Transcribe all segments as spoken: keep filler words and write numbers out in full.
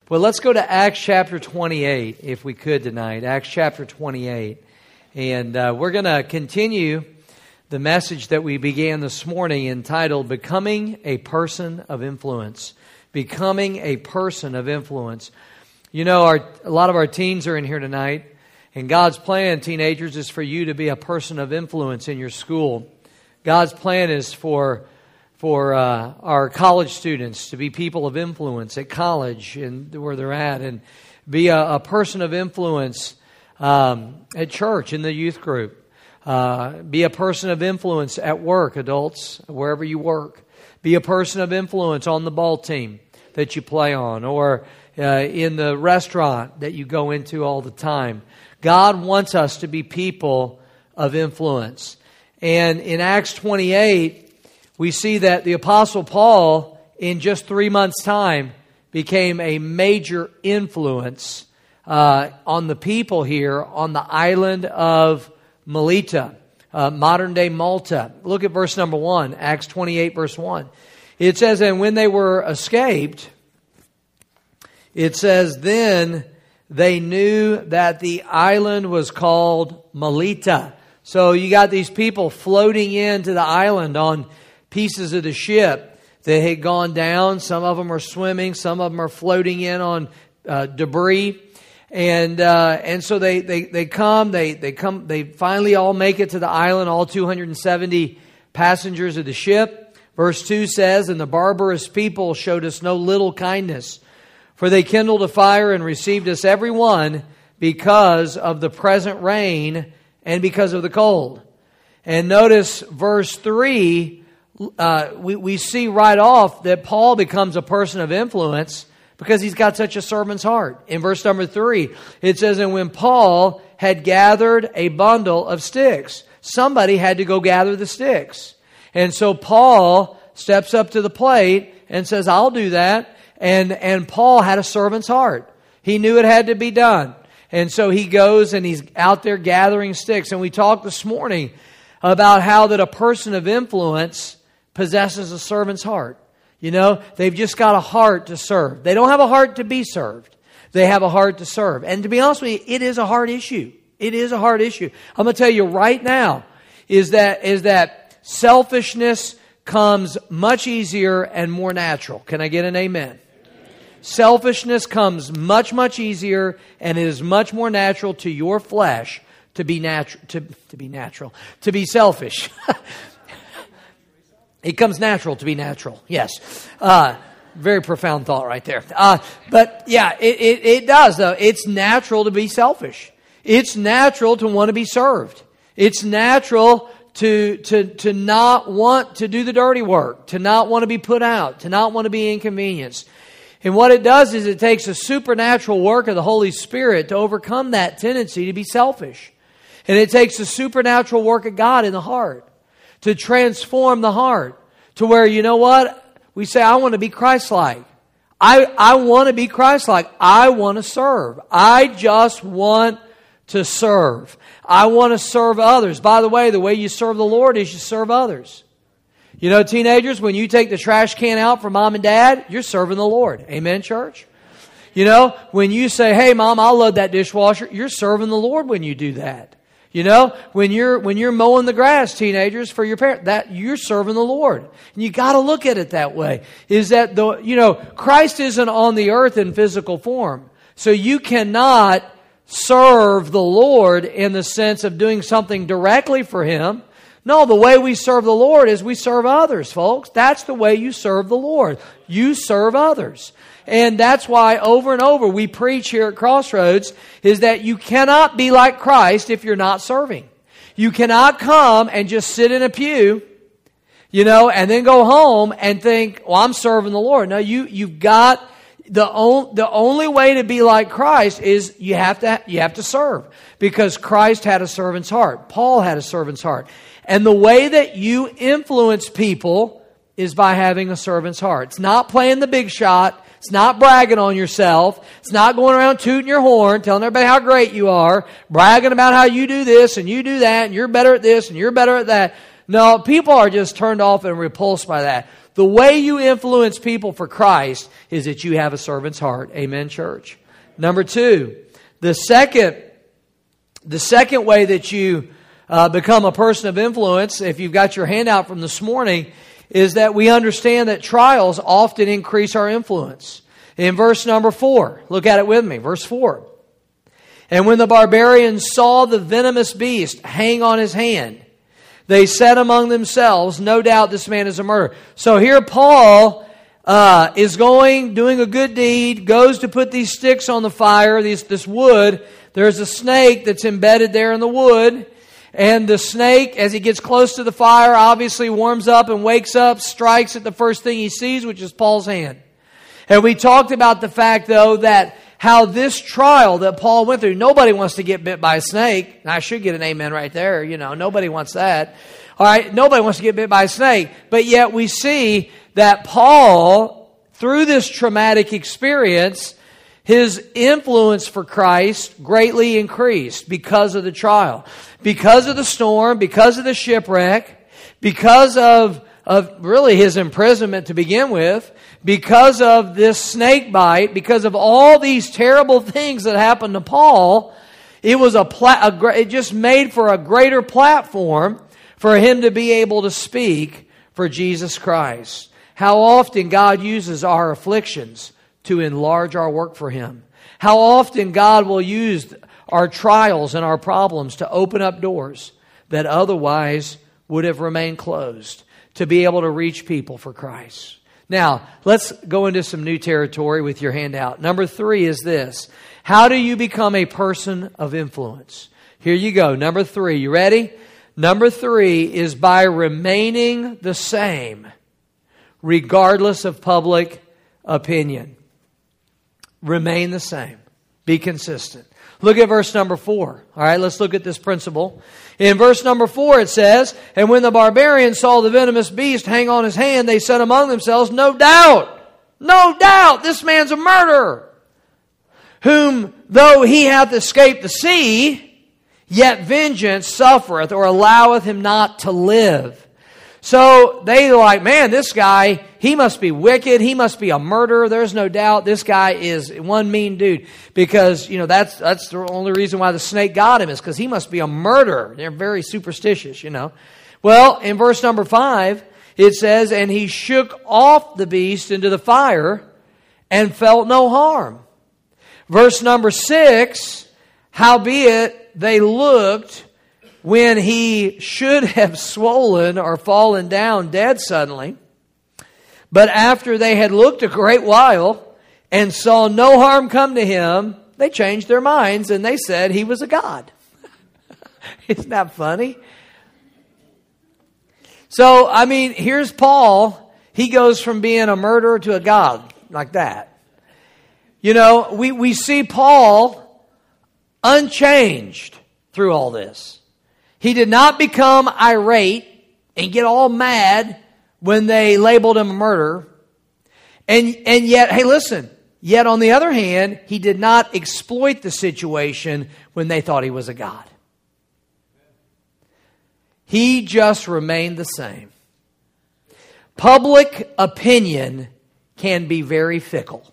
Well, let's go to Acts chapter twenty-eight, if we could tonight. Acts chapter twenty-eight. And uh, we're going to continue the message that we began this morning entitled, Becoming a Person of Influence. Becoming a Person of Influence. You know, our, a lot of our teens are in here tonight. And God's plan, teenagers, is for you to be a person of influence in your school. God's plan is for for uh, our college students to be people of influence at college and where they're at, and be a, a person of influence um, at church in the youth group. Uh, be a person of influence at work, adults, wherever you work. Be a person of influence on the ball team that you play on, or uh, in the restaurant that you go into all the time. God wants us to be people of influence. And in Acts twenty-eight, we see that the Apostle Paul, in just three months' time, became a major influence uh, on the people here on the island of Melita, uh, modern-day Malta. Look at verse number one, Acts twenty-eight, verse one. It says, and when they were escaped, it says, then they knew that the island was called Melita. So you got these people floating into the island on pieces of the ship that had gone down. Some of them are swimming. Some of them are floating in on uh, debris. And uh, and so they, they, they come, they they come, they finally all make it to the island, all two hundred seventy passengers of the ship. Verse two says, and the barbarous people showed us no little kindness, for they kindled a fire and received us every one because of the present rain and because of the cold. And notice verse three, uh, we, we see right off that Paul becomes a person of influence because he's got such a servant's heart. In verse number three, it says, and when Paul had gathered a bundle of sticks, somebody had to go gather the sticks. And so Paul steps up to the plate and says, I'll do that. And, and Paul had a servant's heart. He knew it had to be done. And so he goes and he's out there gathering sticks. And we talked this morning about how that a person of influence possesses a servant's heart. You know, they've just got a heart to serve. They don't have a heart to be served. They have a heart to serve. And to be honest with you, it is a hard issue. It is a hard issue. I'm going to tell you right now is that is that selfishness comes much easier and more natural. Can I get an amen? Selfishness comes much, much easier, and it is much more natural to your flesh to be natural, to, to be natural, to be selfish. It comes natural to be natural. Yes. Uh, very profound thought right there. Uh, but yeah, it, it, it does though. It's natural to be selfish. It's natural to want to be served. It's natural to, to, to not want to do the dirty work, to not want to be put out, to not want to be inconvenienced. And what it does is it takes a supernatural work of the Holy Spirit to overcome that tendency to be selfish. And it takes a supernatural work of God in the heart to transform the heart to where, you know what? We say, I want to be Christ-like. I, I want to be Christ-like. I want to serve. I just want to serve. I want to serve others. By the way, the way you serve the Lord is you serve others. You know, teenagers, when you take the trash can out for mom and dad, you're serving the Lord. Amen, church? You know, when you say, hey, mom, I'll load that dishwasher, you're serving the Lord when you do that. You know, when you're when you're mowing the grass, teenagers, for your parents, that you're serving the Lord. And you got to look at it that way. Is that the you know, Christ isn't on the earth in physical form. So you cannot serve the Lord in the sense of doing something directly for Him. No, the way we serve the Lord is we serve others, folks. That's the way you serve the Lord. You serve others. And that's why over and over we preach here at Crossroads is that you cannot be like Christ if you're not serving. You cannot come and just sit in a pew, you know, and then go home and think, well, I'm serving the Lord. No, you, you've got the, on, the only way to be like Christ is you have to, you have to serve because Christ had a servant's heart. Paul had a servant's heart. And the way that you influence people is by having a servant's heart. It's not playing the big shot. It's not bragging on yourself. It's not going around tooting your horn, telling everybody how great you are, bragging about how you do this and you do that and you're better at this and you're better at that. No, people are just turned off and repulsed by that. The The way you influence people for Christ is that you have a servant's heart. Amen, church. Number two, the second, the second way that you uh, become a person of influence, if you've got your handout from this morning, is that we understand that trials often increase our influence. In verse number four, look at it with me, verse four. And when the barbarians saw the venomous beast hang on his hand, they said among themselves, no doubt this man is a murderer. So here Paul uh, is going, doing a good deed, goes to put these sticks on the fire, these, this wood. There's a snake that's embedded there in the wood. And the snake, as he gets close to the fire, obviously warms up and wakes up, strikes at the first thing he sees, which is Paul's hand. And we talked about the fact, though, that how this trial that Paul went through, nobody wants to get bit by a snake. I should get an amen right there. You know, nobody wants that. All right, nobody wants to get bit by a snake. But yet we see that Paul, through this traumatic experience, his influence for Christ greatly increased because of the trial. Because of the storm, because of the shipwreck, because of, of really his imprisonment to begin with, because of this snake bite, because of all these terrible things that happened to Paul, it was a, pla- a it just made for a greater platform for him to be able to speak for Jesus Christ. How often God uses our afflictions to enlarge our work for Him. How often God will use our trials and our problems to open up doors that otherwise would have remained closed, to be able to reach people for Christ. Now, let's go into some new territory with your handout. Number three is this. How do you become a person of influence? Here you go. Number three. You ready? Number three is by remaining the same, regardless of public opinion. Remain the same. Be consistent. Look at verse number four. All right, let's look at this principle. In verse number four it says, and when the barbarians saw the venomous beast hang on his hand, they said among themselves, no doubt, no doubt, this man's a murderer, whom though he hath escaped the sea, yet vengeance suffereth or alloweth him not to live. So they like, man, this guy, he must be wicked. He must be a murderer. There's no doubt this guy is one mean dude. Because, you know, that's that's the only reason why the snake got him is because he must be a murderer. They're very superstitious, you know. Well, in verse number five, it says, and he shook off the beast into the fire and felt no harm. Verse number six, howbeit they looked when he should have swollen or fallen down dead suddenly. But after they had looked a great while and saw no harm come to him, they changed their minds and they said he was a god. Isn't that funny? So, I mean, here's Paul. He goes from being a murderer to a god like that. You know, we, we see Paul unchanged through all this. He did not become irate and get all mad when they labeled him a murderer. And, and yet, hey, listen, yet on the other hand, he did not exploit the situation when they thought he was a god. He just remained the same. Public opinion can be very fickle.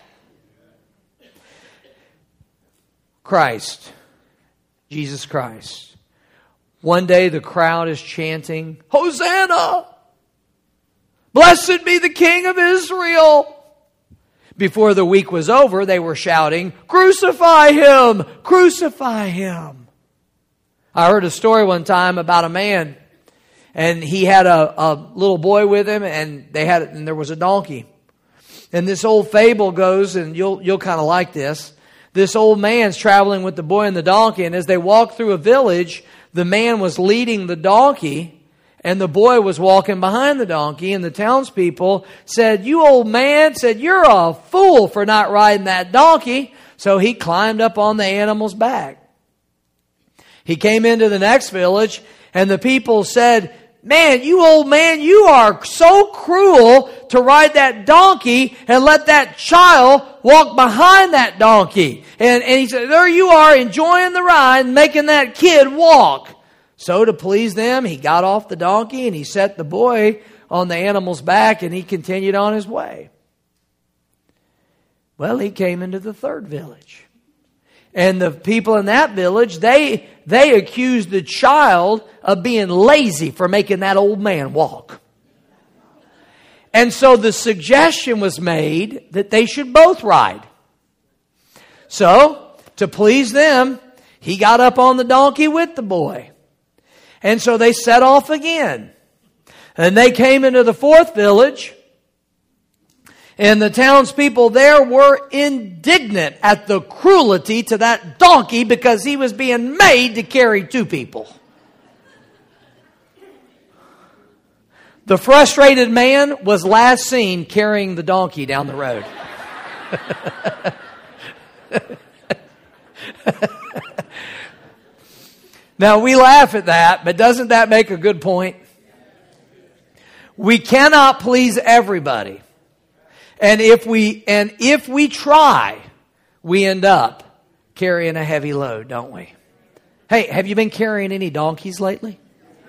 Christ, Jesus Christ. One day the crowd is chanting, Hosanna! Blessed be the King of Israel! Before the week was over, they were shouting, Crucify him! Crucify him! I heard a story one time about a man, and he had a, a little boy with him, and they had and there was a donkey. And this old fable goes, and you'll you'll kind of like this. This old man's traveling with the boy and the donkey, and as they walk through a village, the man was leading the donkey, and the boy was walking behind the donkey, and the townspeople said, you old man, said, you're a fool for not riding that donkey. So he climbed up on the animal's back. He came into the next village, and the people said, man, you old man, you are so cruel to ride that donkey and let that child walk behind that donkey. And, and he said, there you are enjoying the ride and making that kid walk. So to please them, he got off the donkey and he set the boy on the animal's back, and he continued on his way. Well, he came into the third village. And the people in that village, they, they accused the child of being lazy for making that old man walk. And so the suggestion was made that they should both ride. So, to please them, he got up on the donkey with the boy. And so they set off again. And they came into the fourth village. And the townspeople there were indignant at the cruelty to that donkey because he was being made to carry two people. The frustrated man was last seen carrying the donkey down the road. Now we laugh at that, but doesn't that make a good point? We cannot please everybody. And if we and if we try, we end up carrying a heavy load, don't we? Hey, have you been carrying any donkeys lately?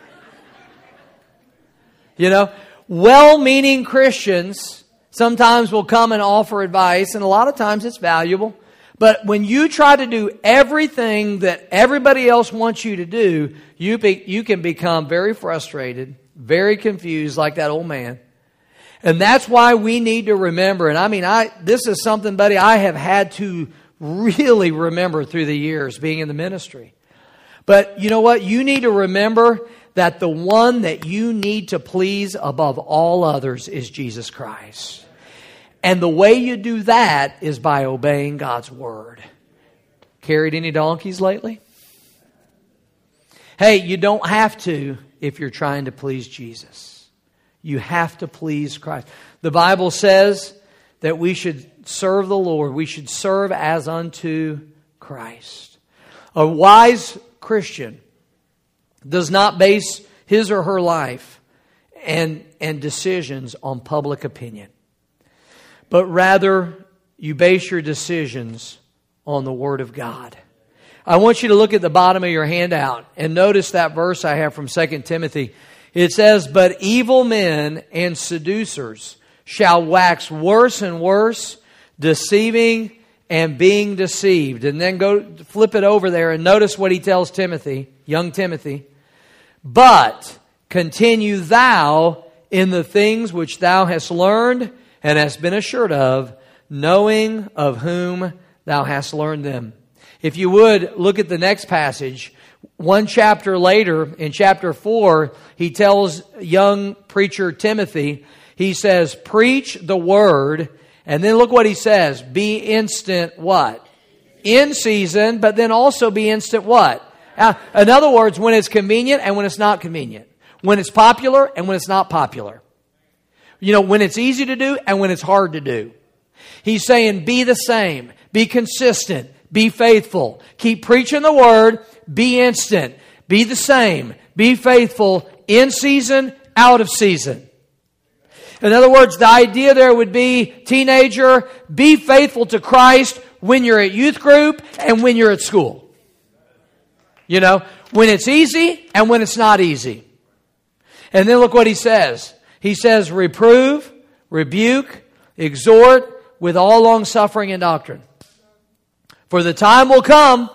You know, well-meaning Christians sometimes will come and offer advice, and a lot of times it's valuable. But when you try to do everything that everybody else wants you to do, you be, you can become very frustrated, very confused like that old man. And that's why we need to remember, and I mean, I this is something, buddy, I have had to really remember through the years being in the ministry. But you know what? You need to remember that the one that you need to please above all others is Jesus Christ. And the way you do that is by obeying God's Word. Carried any donkeys lately? Hey, you don't have to if you're trying to please Jesus. You have to please Christ. The Bible says that we should serve the Lord. We should serve as unto Christ. A wise Christian does not base his or her life and, and decisions on public opinion, but rather you base your decisions on the Word of God. I want you to look at the bottom of your handout and notice that verse I have from Second Timothy. It says, "But evil men and seducers shall wax worse and worse, deceiving and being deceived." And then go flip it over there and notice what he tells Timothy, young Timothy. "But continue thou in the things which thou hast learned and hast been assured of, knowing of whom thou hast learned them." If you would, look at the next passage. One chapter later, in chapter four, he tells young preacher Timothy, he says, "Preach the word." And then look what he says. Be instant what? In season, but then also be instant what? Uh, in other words, when it's convenient and when it's not convenient. When it's popular and when it's not popular. You know, when it's easy to do and when it's hard to do. He's saying be the same. Be consistent. Be faithful. Keep preaching the word. Be instant. Be the same. Be faithful. In season, out of season. In other words, the idea there would be, teenager, be faithful to Christ when you're at youth group and when you're at school. You know, when it's easy and when it's not easy. And then look what he says. He says, reprove, rebuke, exhort with all long suffering and doctrine. For the time will come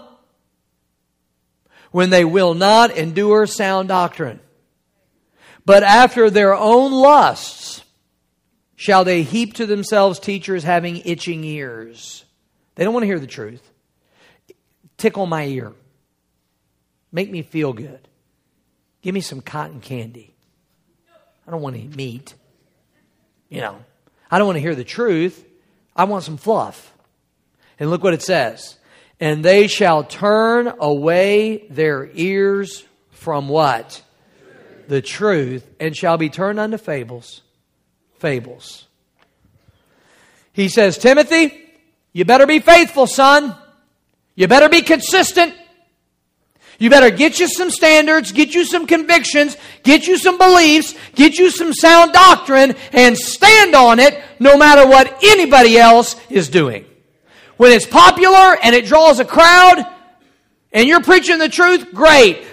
when they will not endure sound doctrine, but after their own lusts shall they heap to themselves teachers having itching ears. They don't want to hear the truth. Tickle my ear. Make me feel good. Give me some cotton candy. I don't want to eat meat. You know, I don't want to hear the truth. I want some fluff. And look what it says. And they shall turn away their ears from what? Truth. The truth, and shall be turned unto fables. Fables. He says, Timothy, you better be faithful, son. You better be consistent. You better get you some standards, get you some convictions, get you some beliefs, get you some sound doctrine, and stand on it no matter what anybody else is doing. When it's popular and it draws a crowd and you're preaching the truth, great.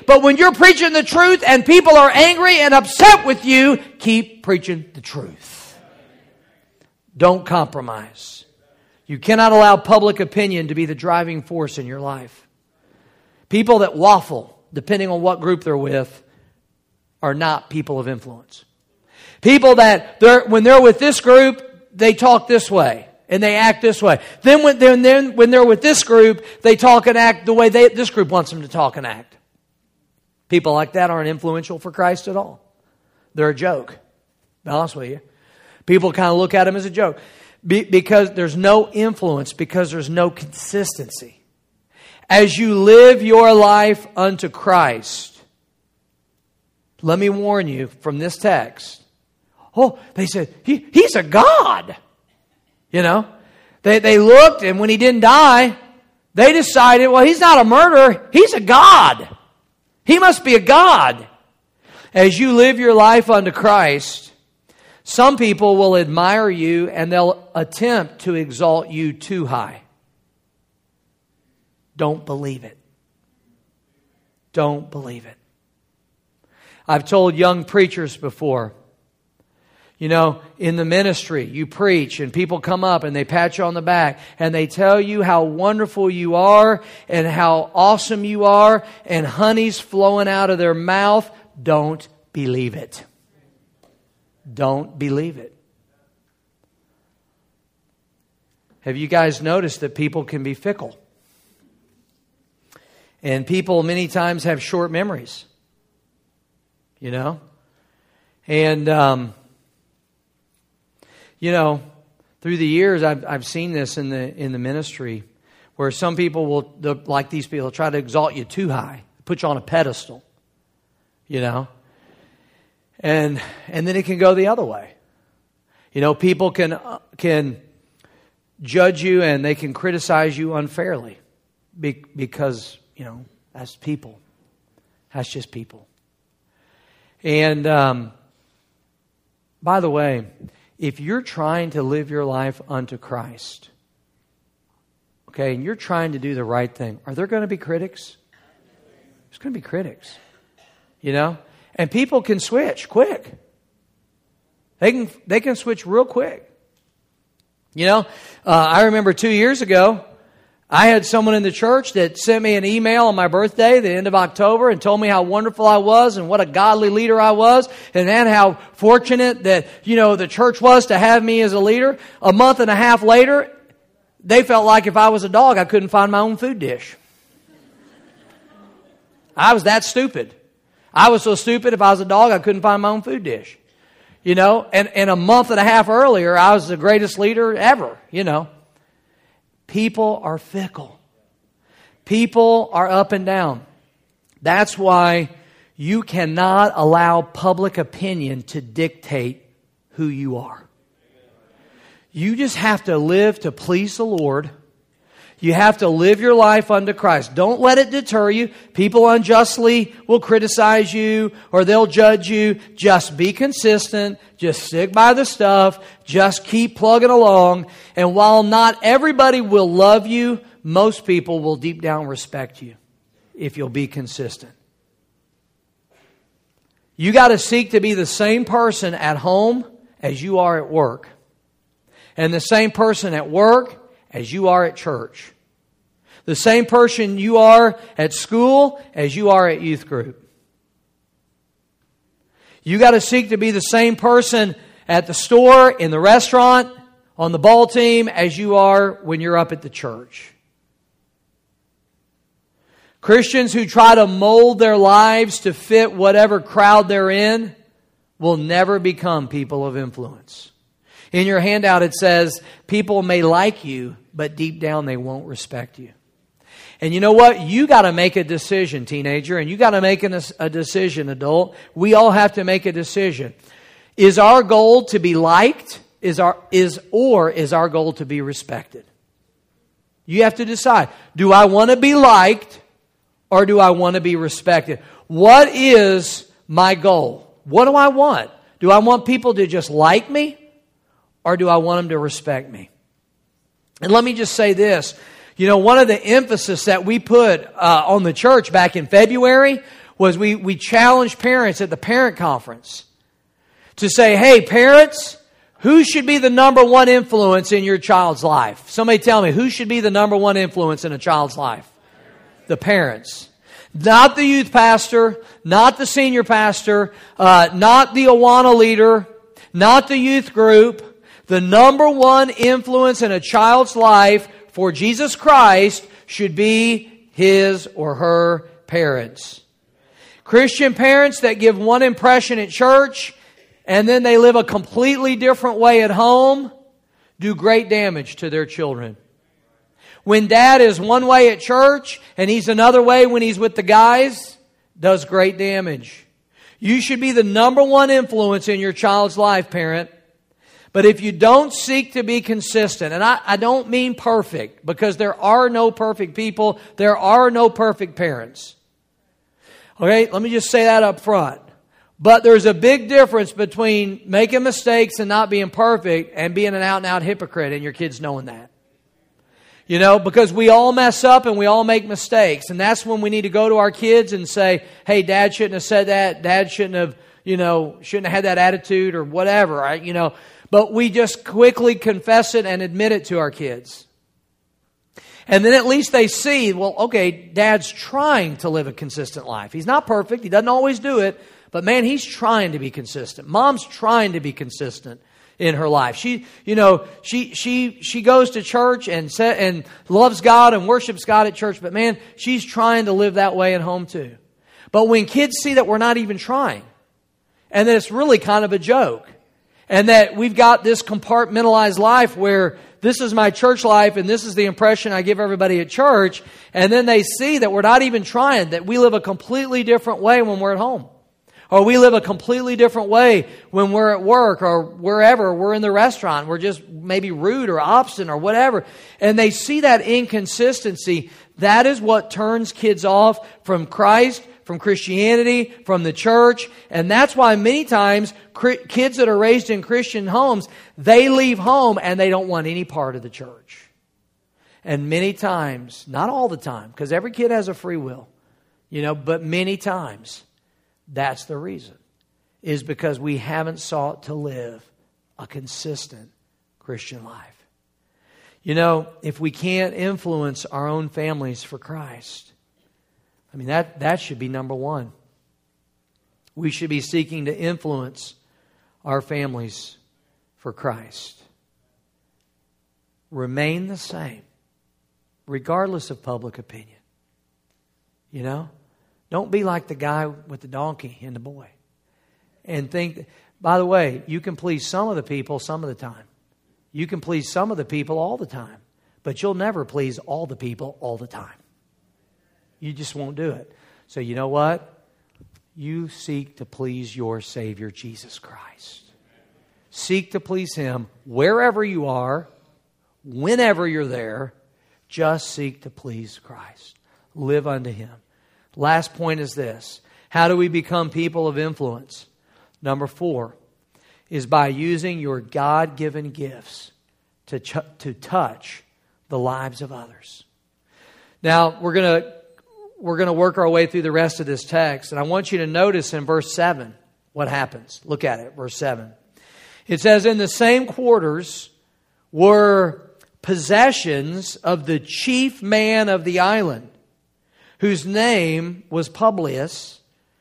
But when you're preaching the truth and people are angry and upset with you, keep preaching the truth. Don't compromise. You cannot allow public opinion to be the driving force in your life. People that waffle, depending on what group they're with, are not people of influence. People that, they're, when they're with this group, they talk this way and they act this way. Then when they're, then when they're with this group, they talk and act the way they, this group wants them to talk and act. People like that aren't influential for Christ at all. They're a joke. Be honest with you. People kind of look at them as a joke. Be, because there's no influence, because there's no consistency. As you live your life unto Christ, let me warn you from this text. Oh, they said, he, he's a God. You know, they, they looked, and when he didn't die, they decided, well, he's not a murderer. He's a God. He must be a God. As you live your life unto Christ, some people will admire you and they'll attempt to exalt you too high. Don't believe it. Don't believe it. I've told young preachers before, you know, in the ministry, you preach and people come up and they pat you on the back and they tell you how wonderful you are and how awesome you are and honey's flowing out of their mouth. Don't believe it. Don't believe it. Have you guys noticed that people can be fickle? And people many times have short memories. You know? And, um, you know, through the years, I've I've seen this in the in the ministry, where some people will, like these people, try to exalt you too high, put you on a pedestal. You know? And and then it can go the other way. You know, people can can judge you and they can criticize you unfairly be, because, you know, that's people. That's just people. And um, by the way, if you're trying to live your life unto Christ, okay, and you're trying to do the right thing, are there going to be critics? There's going to be critics. You know? And people can switch quick. They can they can switch real quick. You know, uh, I remember two years ago, I had someone in the church that sent me an email on my birthday, the end of October, and told me how wonderful I was and what a godly leader I was, and then how fortunate that, you know, the church was to have me as a leader. A month and a half later, they felt like if I was a dog, I couldn't find my own food dish. I was that stupid. I was so stupid, if I was a dog, I couldn't find my own food dish. You know, and, and a month and a half earlier, I was the greatest leader ever, you know. People are fickle. People are up and down. That's why you cannot allow public opinion to dictate who you are. You just have to live to please the Lord. You have to live your life unto Christ. Don't let it deter you. People unjustly will criticize you or they'll judge you. Just be consistent. Just stick by the stuff. Just keep plugging along. And while not everybody will love you, most people will deep down respect you if you'll be consistent. You got to seek to be the same person at home as you are at work. And the same person at work as you are at church. The same person you are at school as you are at youth group. You got to seek to be the same person at the store, in the restaurant, on the ball team as you are when you're up at the church. Christians who try to mold their lives to fit whatever crowd they're in will never become people of influence. In your handout it says, people may like you, but deep down they won't respect you. And you know what? You got to make a decision, teenager, and you got to make a, a decision, adult. We all have to make a decision. Is our goal to be liked? Is our is or is our goal to be respected? You have to decide. Do I want to be liked or do I want to be respected? What is my goal? What do I want? Do I want people to just like me or do I want them to respect me? And let me just say this. You know, one of the emphasis that we put uh, on the church back in February was we, we challenged parents at the parent conference to say, hey, parents, who should be the number one influence in your child's life? Somebody tell me, who should be the number one influence in a child's life? The parents. Not the youth pastor, not the senior pastor, uh, not the Awana leader, not the youth group. The number one influence in a child's life for Jesus Christ should be his or her parents. Christian parents that give one impression at church and then they live a completely different way at home do great damage to their children. When dad is one way at church and he's another way when he's with the guys, does great damage. You should be the number one influence in your child's life, parent. But if you don't seek to be consistent, and I, I don't mean perfect, because there are no perfect people, there are no perfect parents. Okay, let me just say that up front. But there's a big difference between making mistakes and not being perfect and being an out-and-out hypocrite and your kids knowing that. You know, because we all mess up and we all make mistakes. And that's when we need to go to our kids and say, hey, Dad shouldn't have said that. Dad shouldn't have, you know, shouldn't have had that attitude or whatever, right? You know, but we just quickly confess it and admit it to our kids. And then at least they see, well, okay, Dad's trying to live a consistent life. He's not perfect. He doesn't always do it. But man, he's trying to be consistent. Mom's trying to be consistent in her life. She, you know, she she she goes to church and set, and loves God and worships God at church. But man, she's trying to live that way at home too. But when kids see that we're not even trying, and that it's really kind of a joke, and that we've got this compartmentalized life where this is my church life and this is the impression I give everybody at church, and then they see that we're not even trying, that we live a completely different way when we're at home. Or we live a completely different way when we're at work or wherever. We're in the restaurant. We're just maybe rude or obstinate or whatever. And they see that inconsistency. That is what turns kids off from Christ, from Christianity, from the church. And that's why many times kids that are raised in Christian homes, they leave home and they don't want any part of the church. And many times, not all the time, because every kid has a free will, you know, but many times, that's the reason, is because we haven't sought to live a consistent Christian life. You know, if we can't influence our own families for Christ, I mean, that, that should be number one. We should be seeking to influence our families for Christ. Remain the same, regardless of public opinion. You know? Don't be like the guy with the donkey and the boy. And think, by the way, you can please some of the people some of the time. You can please some of the people all the time. But you'll never please all the people all the time. You just won't do it. So you know what? You seek to please your Savior, Jesus Christ. Seek to please Him wherever you are, whenever you're there. Just seek to please Christ. Live unto Him. Last point is this. How do we become people of influence? Number four is by using your God-given gifts to, ch- to touch the lives of others. Now, we're going to we're going to work our way through the rest of this text. And I want you to notice in verse seven what happens. Look at it, verse seven. It says, in the same quarters were possessions of the chief man of the island, whose name was Publius,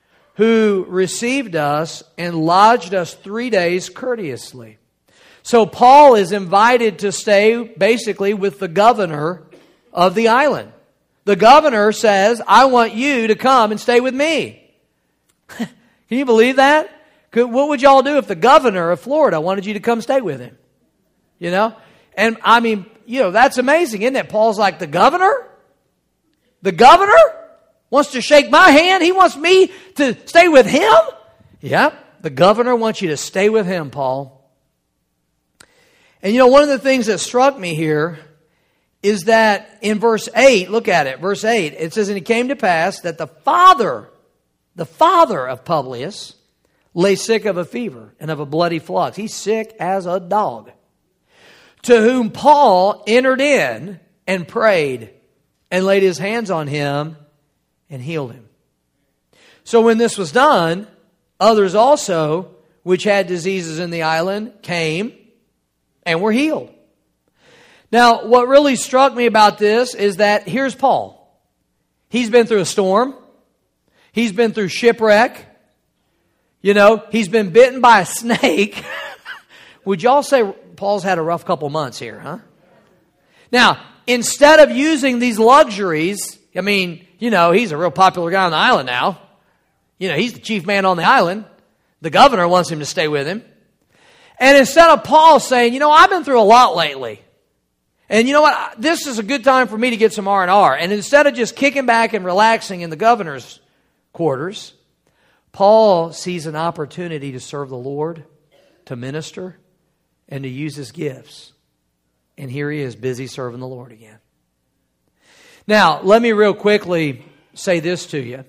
who received us and lodged us three days courteously. So Paul is invited to stay basically with the governor of the island. The governor says, I want you to come and stay with me. Can you believe that? What would y'all do if the governor of Florida wanted you to come stay with him? You know? And I mean, you know, that's amazing, isn't it? Paul's like, the governor? The governor wants to shake my hand? He wants me to stay with him? Yep, the governor wants you to stay with him, Paul. And you know, one of the things that struck me here is that in verse eight, look at it, verse eight, it says, and it came to pass that the father, the father of Publius, lay sick of a fever and of a bloody flux. He's sick as a dog. To whom Paul entered in and prayed and laid his hands on him and healed him. So when this was done, others also, which had diseases in the island, came and were healed. Now, what really struck me about this is that here's Paul. He's been through a storm. He's been through shipwreck. You know, he's been bitten by a snake. Would y'all say Paul's had a rough couple months here, huh? Now, instead of using these luxuries, I mean, you know, he's a real popular guy on the island now. You know, he's the chief man on the island. The governor wants him to stay with him. And instead of Paul saying, you know, I've been through a lot lately. And you know what? This is a good time for me to get some R and R. And instead of just kicking back and relaxing in the governor's quarters, Paul sees an opportunity to serve the Lord, to minister, and to use his gifts. And here he is, busy serving the Lord again. Now, let me real quickly say this to you.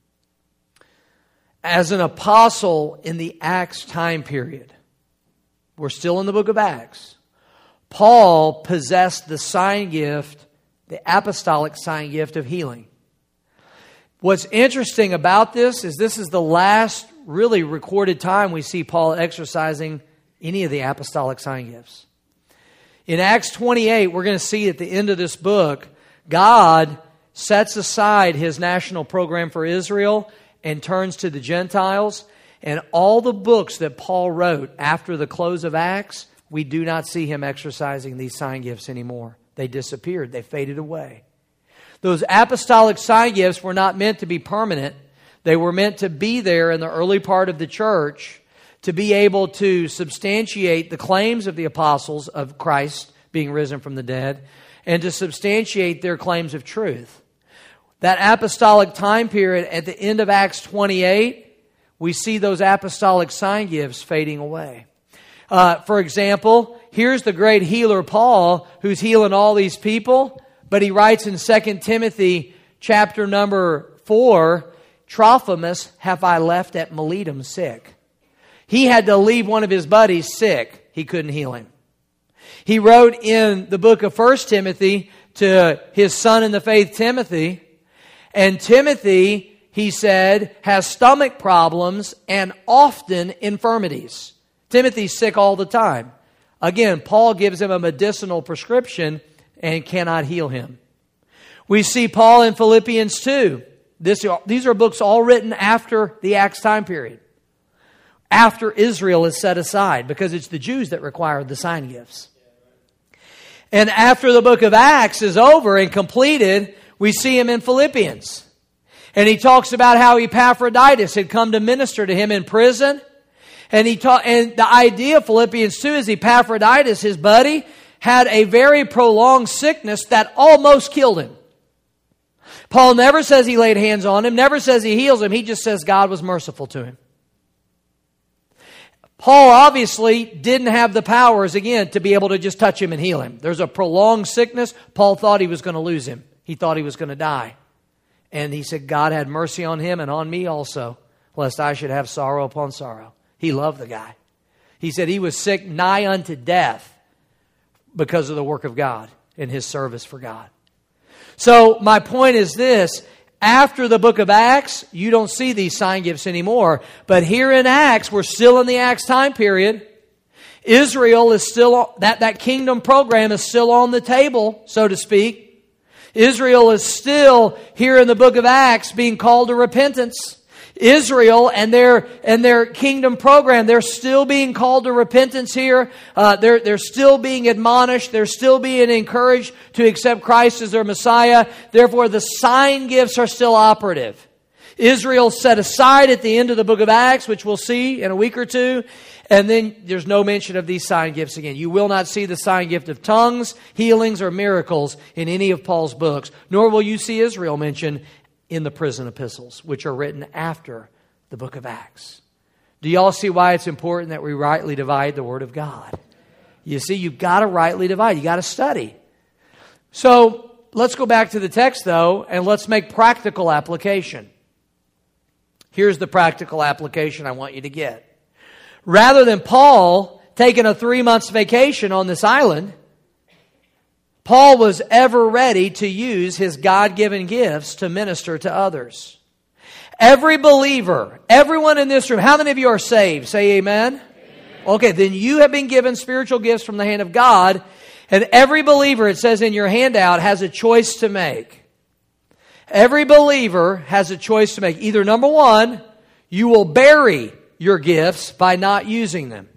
As an apostle in the Acts time period, we're still in the book of Acts, Paul possessed the sign gift, the apostolic sign gift of healing. What's interesting about this is this is the last really recorded time we see Paul exercising any of the apostolic sign gifts. In Acts twenty-eight, we're going to see at the end of this book, God sets aside his national program for Israel and turns to the Gentiles. And all the books that Paul wrote after the close of Acts, we do not see him exercising these sign gifts anymore. They disappeared. They faded away. Those apostolic sign gifts were not meant to be permanent. They were meant to be there in the early part of the church to be able to substantiate the claims of the apostles of Christ being risen from the dead and to substantiate their claims of truth. That apostolic time period at the end of Acts twenty-eight, we see those apostolic sign gifts fading away. Uh, for example, here's the great healer Paul, who's healing all these people, but he writes in Second Timothy chapter number four, Trophimus have I left at Miletum sick. He had to leave one of his buddies sick. He couldn't heal him. He wrote in the book of First Timothy to his son in the faith, Timothy, and Timothy, he said, has stomach problems and often infirmities. Timothy's sick all the time. Again, Paul gives him a medicinal prescription and cannot heal him. We see Paul in Philippians two. This, these are books all written after the Acts time period. After Israel is set aside, because it's the Jews that required the sign gifts. And after the book of Acts is over and completed, we see him in Philippians. And he talks about how Epaphroditus had come to minister to him in prison. And he taught, and the idea of Philippians two is Epaphroditus, his buddy, had a very prolonged sickness that almost killed him. Paul never says he laid hands on him, never says he heals him. He just says God was merciful to him. Paul obviously didn't have the powers, again, to be able to just touch him and heal him. There's a prolonged sickness. Paul thought he was going to lose him. He thought he was going to die. And he said, God had mercy on him and on me also, lest I should have sorrow upon sorrow. He loved the guy. He said he was sick nigh unto death because of the work of God and his service for God. So my point is this. After the book of Acts, you don't see these sign gifts anymore. But here in Acts, we're still in the Acts time period. Israel is still, that, that kingdom program is still on the table, so to speak. Israel is still here in the book of Acts being called to repentance. Israel and their and their kingdom program, they're still being called to repentance here. Uh, they're, they're still being admonished. They're still being encouraged to accept Christ as their Messiah. Therefore, the sign gifts are still operative. Israel set aside at the end of the book of Acts, which we'll see in a week or two. And then there's no mention of these sign gifts again. You will not see the sign gift of tongues, healings, or miracles in any of Paul's books. Nor will you see Israel mentioned in the prison epistles, which are written after the book of Acts. Do y'all see why it's important that we rightly divide the Word of God? You see, you've got to rightly divide. You've got to study. So let's go back to the text, though, and let's make practical application. Here's the practical application I want you to get. Rather than Paul taking a three months vacation on this island, Paul was ever ready to use his God-given gifts to minister to others. Every believer, everyone in this room, how many of you are saved? Say amen. Amen. Okay, then you have been given spiritual gifts from the hand of God. And every believer, it says in your handout, has a choice to make. Every believer has a choice to make. Either number one, you will bury your gifts by not using them.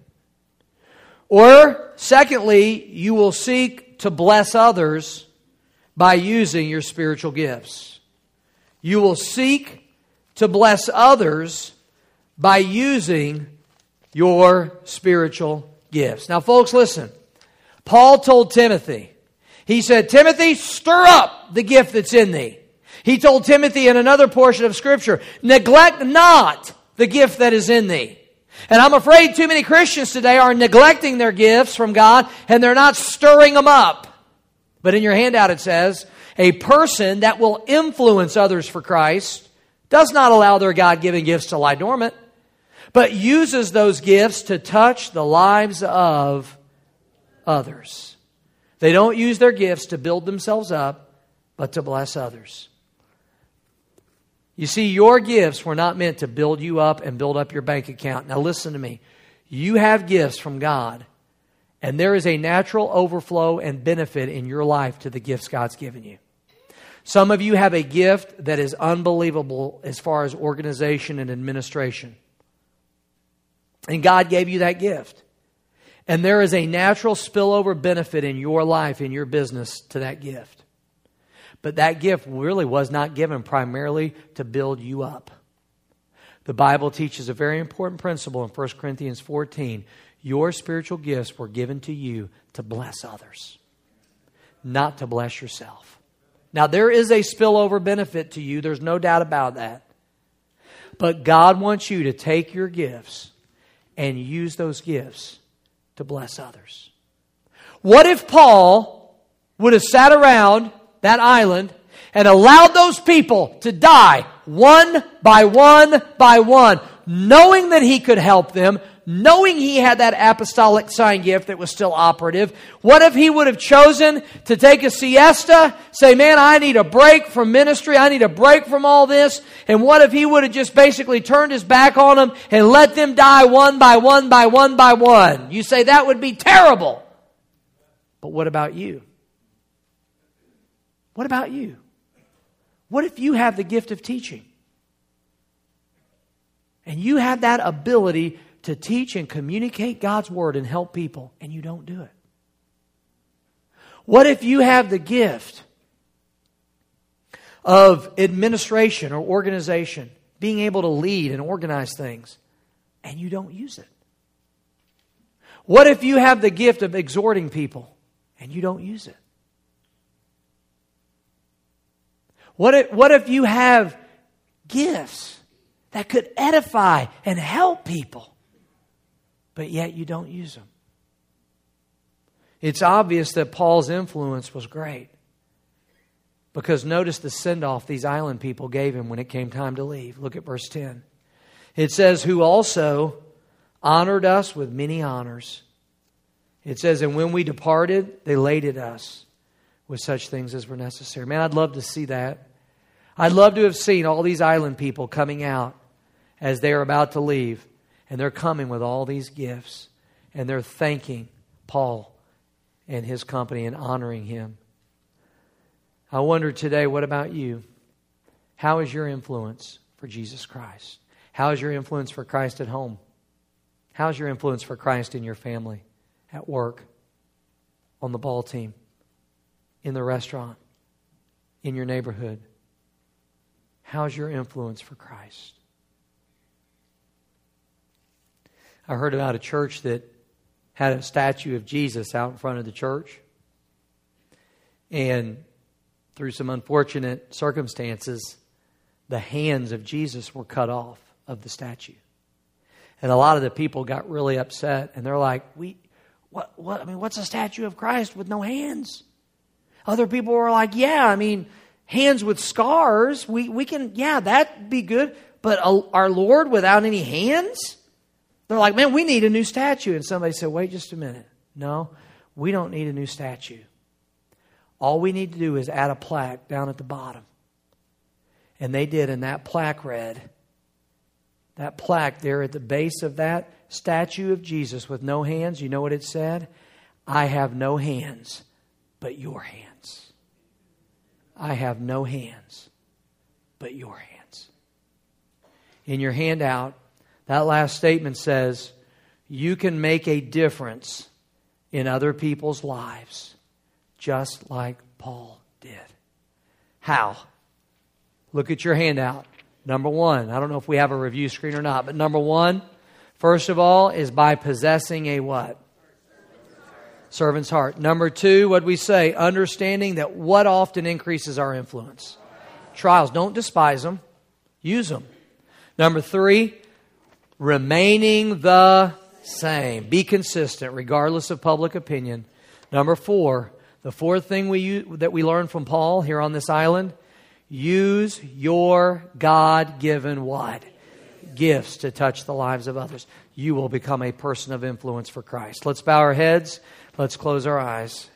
Or secondly, you will seek to bless others by using your spiritual gifts. You will seek to bless others by using your spiritual gifts. Now, folks, listen. Paul told Timothy, he said, Timothy, stir up the gift that's in thee. He told Timothy in another portion of Scripture, neglect not the gift that is in thee. And I'm afraid too many Christians today are neglecting their gifts from God and they're not stirring them up. But in your handout it says, a person that will influence others for Christ does not allow their God-given gifts to lie dormant, but uses those gifts to touch the lives of others. They don't use their gifts to build themselves up, but to bless others. You see, your gifts were not meant to build you up and build up your bank account. Now listen to me. You have gifts from God, and there is a natural overflow and benefit in your life to the gifts God's given you. Some of you have a gift that is unbelievable as far as organization and administration. And God gave you that gift. And there is a natural spillover benefit in your life, in your business, to that gift. But that gift really was not given primarily to build you up. The Bible teaches a very important principle in First Corinthians fourteen. Your spiritual gifts were given to you to bless others, not to bless yourself. Now, there is a spillover benefit to you. There's no doubt about that. But God wants you to take your gifts and use those gifts to bless others. What if Paul would have sat around that island and allowed those people to die one by one by one, knowing that he could help them, knowing he had that apostolic sign gift that was still operative? What if he would have chosen to take a siesta, say, man, I need a break from ministry, I need a break from all this? And what if he would have just basically turned his back on them and let them die one by one by one by one? You say that would be terrible. But what about you? What about you? What if you have the gift of teaching? And you have that ability to teach and communicate God's Word and help people, and you don't do it? What if you have the gift of administration or organization, being able to lead and organize things, and you don't use it? What if you have the gift of exhorting people, and you don't use it? What if, what if you have gifts that could edify and help people, but yet you don't use them? It's obvious that Paul's influence was great, because notice the send-off these island people gave him when it came time to leave. Look at verse ten. It says, who also honored us with many honors. It says, and when we departed, they laded us with such things as were necessary. Man, I'd love to see that. I'd love to have seen all these island people coming out as they are about to leave. And they're coming with all these gifts. And they're thanking Paul and his company and honoring him. I wonder today, what about you? How is your influence for Jesus Christ? How is your influence for Christ at home? How is your influence for Christ in your family, at work, on the ball team, in the restaurant, in your neighborhood? How's your influence for Christ? I heard about a church that had a statue of Jesus out in front of the church. And through some unfortunate circumstances, the hands of Jesus were cut off of the statue. And a lot of the people got really upset. And they're like, "We, what, what, I mean, what's a statue of Christ with no hands?" Other people were like, yeah, I mean, hands with scars, we, we can, yeah, that'd be good. But our Lord without any hands? They're like, man, we need a new statue. And somebody said, wait just a minute. No, we don't need a new statue. All we need to do is add a plaque down at the bottom. And they did, and that plaque read, that plaque there at the base of that statue of Jesus with no hands, you know what it said? I have no hands but your hands. I have no hands but your hands. In your handout, that last statement says, you can make a difference in other people's lives, just like Paul did. How? Look at your handout. Number one, I don't know if we have a review screen or not, but number one, first of all, is by possessing a what? Servant's heart. Number two, what we say? Understanding that what often increases our influence? Trials. Don't despise them. Use them. Number three, remaining the same. Be consistent regardless of public opinion. Number four, the fourth thing we use, that we learn from Paul here on this island, use your God-given what? Gifts to touch the lives of others. You will become a person of influence for Christ. Let's bow our heads. Let's close our eyes.